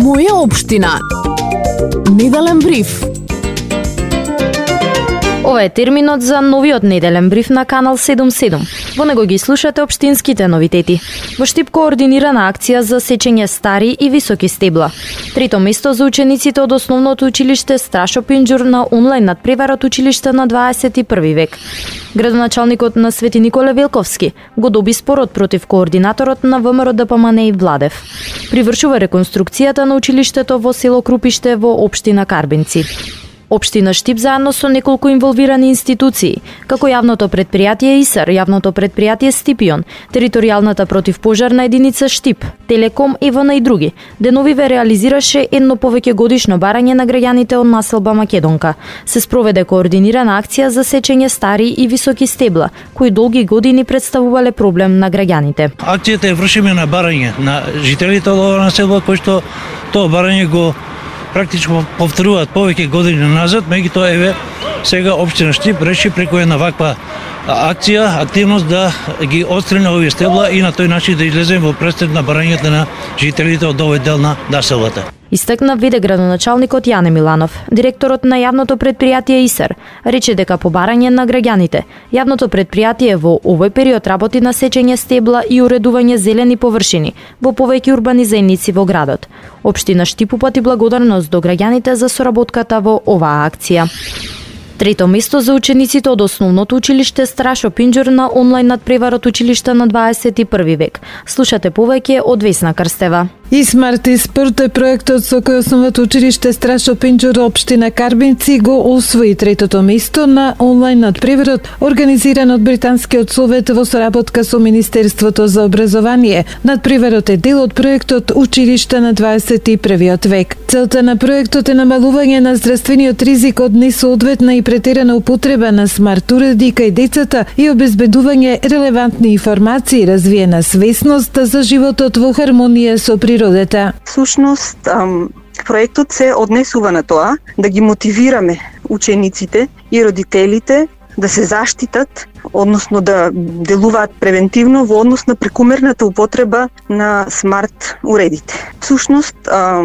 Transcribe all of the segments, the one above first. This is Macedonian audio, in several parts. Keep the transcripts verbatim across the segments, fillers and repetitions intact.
Моја општина. Неделен бриф. Ова е терминот за новиот неделен бриф на Канал седумдесет и седум. Во него ги слушате општинските новитети. Во Штип координирана акција за сечење стари и високи стебла. Трето место за учениците од основното училиште Страшо Пинџур на онлайн надпревар од училиште на дваесет и први век. Градоначалникот на Свети Николе Велковски го доби спорот против координаторот на ВМРО Д П М Н Владев. Привршува реконструкцијата на училиштето во село Крупиште во општина Карбинци. Општина Штип заедно со неколку инволвирани институции, како јавното предпријатие ИСАР, јавното предпријатие Стипион, територијалната противпожарна единица Штип, Телеком и ВН и други, деновиве реализираше едно повеќе годишно барање на граѓаните од населба Македонка. Се спроведе координирана акција за сечење стари и високи стебла, кои долги години представувале проблем на граѓаните. Акцијата е вршиме на барање на жителите од ова населба, кои што тоа барање го практично повторуваат повеќе години назад, меѓутоа еве сега општина Штип реши преку една ваква акција, активност да ги отстрани овие стебла и на тој начин да излезем во престред на барањето на жителите од овој дел на населбата. Истакна виде градоначалникот Јане Миланов. Директорот на јавното предпријатие ИСАР рече дека по барање на граѓаните, јавното предпријатие во овој период работи на сечење стебла и уредување зелени површини во повеќе урбани заедници во градот. Општина Штип упати благодарност до граѓаните за соработката во оваа акција. Трето место за учениците од основното училиште Страшо Пинџур на онлайн надпревар од училиште на дваесет и први век. Слушате повеќе од Весна Крстева. Исмарт и спорт е проектот со кој основното училиште Страшо Пинџур општина Карбинци го освои третото место на онлайн надпреварот организиран од Британскиот совет во соработка со Министерството за образование. Надпреварот е дел од проектот Училиште на дваесет и првиот век. Целта на проектот е намалување на здравствениот ризик од несоодветна и претерана употреба на смарт уреди кај децата и обезбедување релевантни информации, развиена свесност за животот во хармонија со природата. Всушност, проектот се однесува на тоа да ги мотивираме учениците и родителите да се заштитат, односно да делуваат превентивно во однос на прекумерната употреба на смарт уредите. Всушност,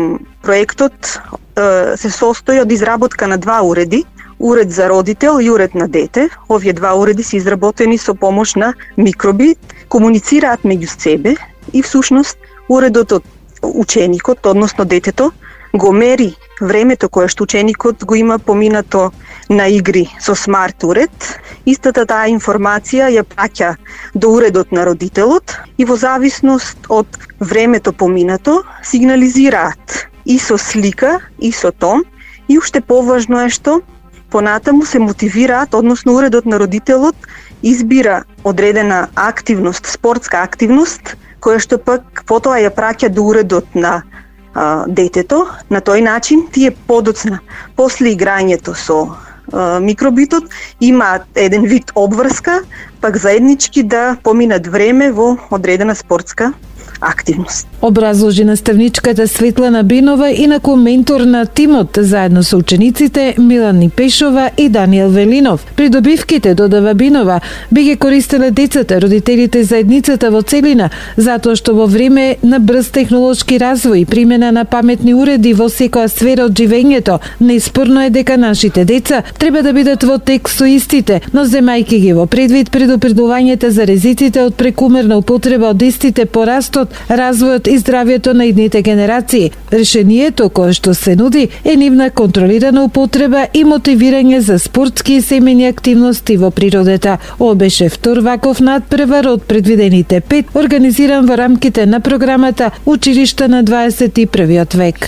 проектот се состои од изработка на два уреди, уред за родител и уред на дете. Овие два уреди се изработени со помош на микроби, комуницираат меѓу себе и всушност уредот од ученикот, односно детето, го мери времето кое што ученикот го има поминато на игри со смарт уред. Истата таа информација ја праќа до уредот на родителот и во зависност од времето поминато сигнализираат и со слика и со тон и уште поважно е што понатаму се мотивираат, односно уредот на родителот избира одредена активност, спортска активност, која што пак потоа ја праќа до уредот на а, детето. На тој начин тие подоцна после играњето со а, микробитот имаат еден вид обврска, пак заеднички да поминат време во одредена спортска активност. Образложи наставничката Светлана Бинова и на коментор на тимот заедно со учениците Милани Пешова и Даниел Велинов. Придобивките, додава Бинова, би ги користеле децата, родителите, заедницата во целина, затоа што во време на брз технолошки развој и примена на паметни уреди во секоја сфера од живењето, неспорно е дека нашите деца треба да бидат во тек со истите, но земајќи ги во предвид предупредувањата за ризиците од прекумерна употреба од истите, порастот, развојот и здравјето на идните генерации. Решението кое што се нуди е нивна контролирана употреба и мотивирање за спортски и семејни активности во природата. Ова беше втор ваков надпревар од предвидените пет, организиран во рамките на програмата Училиште на дваесет и првиот век.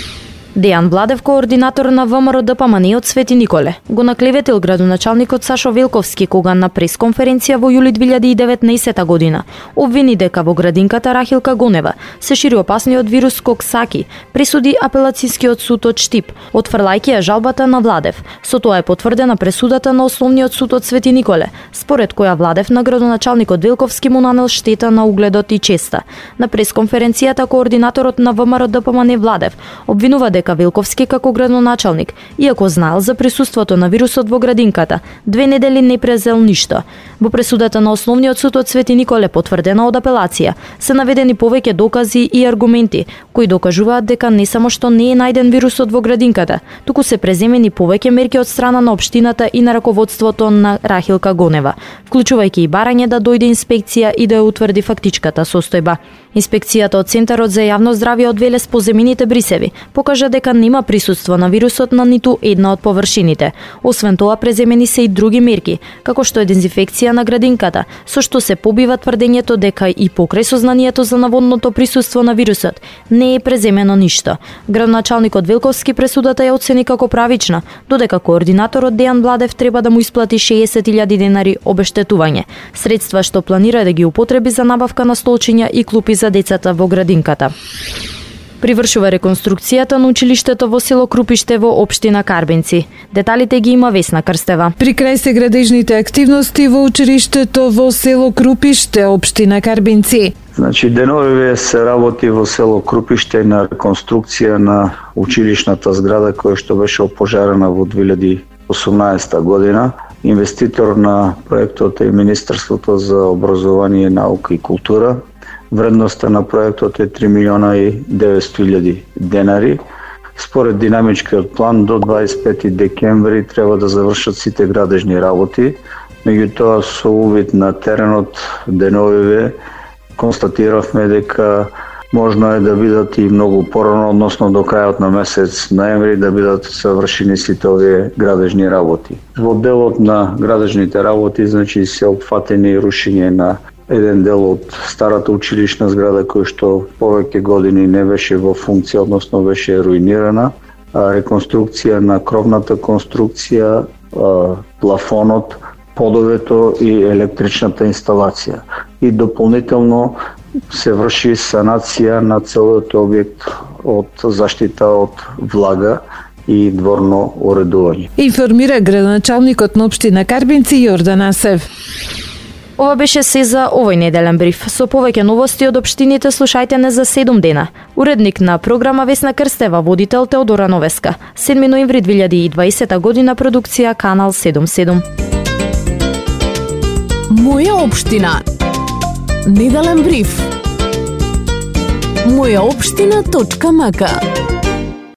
Дејан Владев, координатор на ВМРО Д П М Н од Свети Николе, го наклеветил градоначалникот Сашо Велковски кога на пресконференција во јули две илјади и деветнаесета година обвини дека во градинката Рахилка Гонева се шири опасниот вирус Коксаки, пресуди апелацијскиот суд од Штип, отфрлајќи ја жалбата на Владев. Со тоа е потврдена пресудата на Основниот суд од Свети Николе, според која Владев на градоначалникот Велковски му нанел штета на угледот и честа. На пресконференцијата координаторот на ВМРО Д П М Н Владев обвинува дека дека Велковски како градоначалник, иако знаел за присуството на вирусот во градинката, две недели не презел ништо. Во пресудата на Основниот суд од Свети Николе, потврдена од апелација, се наведени повеќе докази и аргументи кои докажуваат дека не само што не е најден вирусот во градинката, туку се преземени повеќе мерки од страна на општината и на раководството на Рахилка Гонева, вклучувајќи и барање да дојде инспекција и да ја утврди фактичката состојба. Инспекцијата од Центарот за јавно здравје од Велес по земените брисеви покажа дека нема присуство на вирусот на ниту една од површините. Освен тоа, преземени се и други мерки, како што е дезинфекција на градинката, со што се побива тврдењето дека и покрај сознанието за наводното присуство на вирусот не е преземено ништо. Градоначалникот Велковски пресудата ја оцени како правична, додека координаторот Дејан Владев треба да му исплати шеесет илјади денари обештетување, средства што планира да ги употреби за набавка на столчиња и клупи за децата во градинката. Привршува реконструкцијата на училиштето во село Крупиште во општина Карбинци. Деталите ги има Весна Крстева. При крај се градежните активности во училиштето во село Крупиште, општина Карбинци. Значи, деновиве се работи во село Крупиште на реконструкција на училишната зграда која што беше опожарена во две илјади и осумнаесета година. Инвеститор на проектот е Министерството за образование, наука и култура. Вредноста на проектот е три милиона и деветстотини илјади денари. Според динамичкиот план до дваесет и пети декември треба да завршат сите градежни работи. Меѓутоа, со увид на теренот деновиве констатиравме дека можно е да бидат и многу порано, односно до крајот на месец ноември да бидат завршени сите овие градежни работи. Во делот на градежните работи, значи, се опфатени рушење на еден дел од старата училишна зграда која што повеќе години не беше во функција, односно беше руинирана, реконструкција на кровната конструкција, плафонот, подовето и електричната инсталација. И дополнително се врши санација на целиот објект од заштита од влага и дворно уредување. Информира градоначалникот на општина Карбинци Јордан Асев. Ова беше се за овој неделен бриф. Со повеќе новости од општините слушајте не за седум дена. Уредник на програма Весна Крстева, водител Теодора Новеска. седми ноември две илјади и дваесета година, продукција Канал седум седум. Моја општина. Неделен бриф. моја општина точка м к